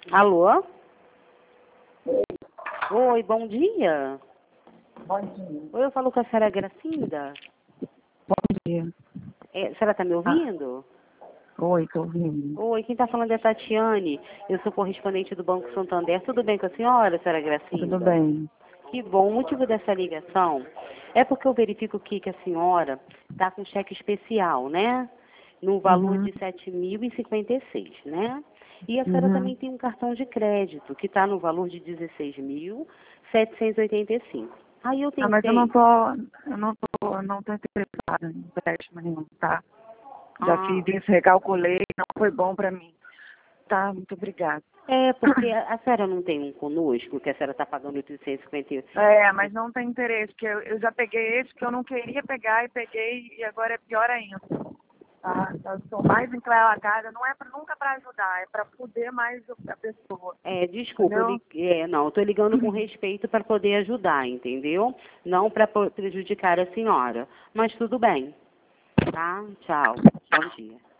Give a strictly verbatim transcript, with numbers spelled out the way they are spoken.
Alô? Oi, bom dia. Bom dia. Oi, eu falo com a senhora Gracinda. Bom dia. É, a senhora está me ouvindo? Ah, oi, tô ouvindo. Oi, quem está falando é a Tatiane. Eu sou correspondente do Banco Santander. Tudo bem com a senhora, senhora Gracinda? Tudo bem. Que bom. O motivo dessa ligação é porque eu verifico aqui que a senhora está com cheque especial, né? No valor Uhum. de sete mil e cinquenta e seis, né? E a senhora Uhum. também tem um cartão de crédito que está no valor de dezesseis mil setecentos e oitenta e cinco. Aí eu Ah, mas eu não tentei... tô, eu não tô, eu não tô interessada em empréstimo nenhum, tá? Já Ah, fiz isso, recalculei, não foi bom pra mim. Tá, muito obrigada. é, porque a, a senhora não tem um conosco, que a senhora está pagando oitocentos e cinquenta e oito. É, mas não tem interesse, porque eu, eu já peguei esse que eu não queria pegar e peguei e agora é pior ainda. Tá? Eu sou mais enclaracada, não é pra, nunca para ajudar, é para foder mais a pessoa. É, desculpa, eu Entendeu? li- é, não, eu estou ligando com respeito para poder ajudar, entendeu? Não para prejudicar a senhora. Mas tudo bem, tá? Tchau. Bom dia.